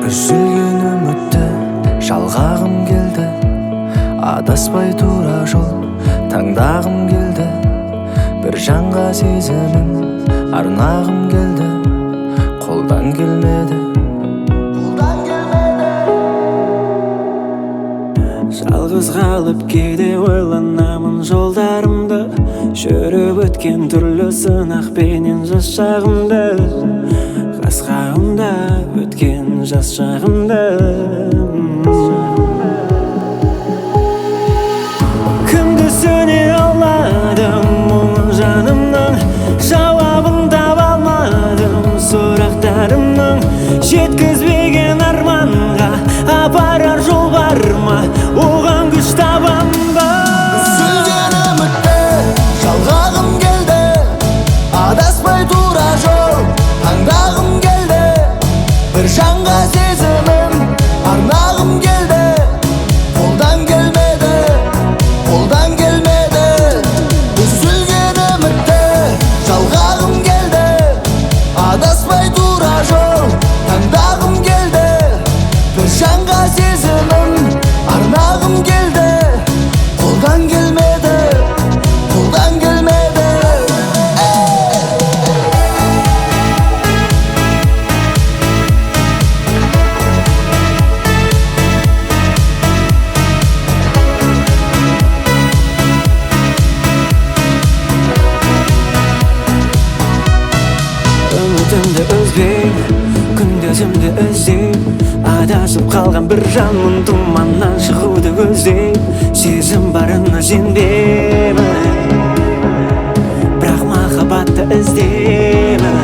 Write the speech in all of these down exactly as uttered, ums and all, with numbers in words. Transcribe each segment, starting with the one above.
Үзілген үмітті жалғағым келді, адаспай тура жол таңдағым келді. Бір жанға сезімін арнағым келді, қолдан келмеді. Жалғыз қалып кейде ойланамын жолдарымды, жүріп өткен түрлі сынақпенен жас шағымды, қасқағымда өткен жас шағымды. Кімді сөне алмадым мұңын жанымның, жауабын таба алмадым сұрақтарымның. Жеткізбеген арманға апарар жол бар ма, оған күш табам ба? Үзілген үмітті жалғағым келді, адаспай тура жол таңдағым келді. Бір жанға сезімім арнағым келді, қолдан келмеді, қолдан келмеді. Үзілген үмітті жалғағым келді, адаспай тура жол таңдағым келді. Бір жанға сезімім арнағым келді, қолдан келмеді, қолдан келмеді. Үмітімді үзбей, күндесімді іздей, адасып қалған бір жанмын, тұманнан шығуды көздей. Сезім барына сенбеймін, бірақ махаббатты іздеймін.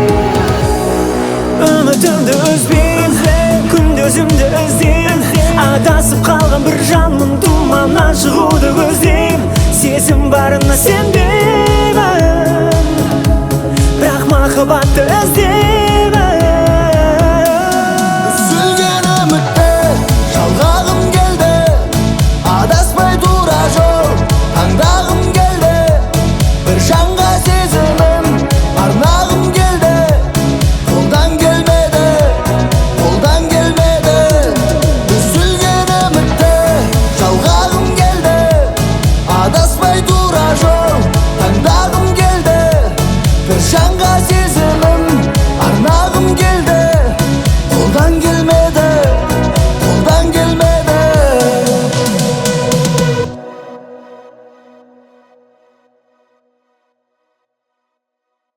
Үмітімді үзбеймін, күндесімді іздеймін, адасып қалған бір жанмын, тұманнан шығуды көздеймін. Сезім барына сенбеймін, бірақ махаббатты іздеймін.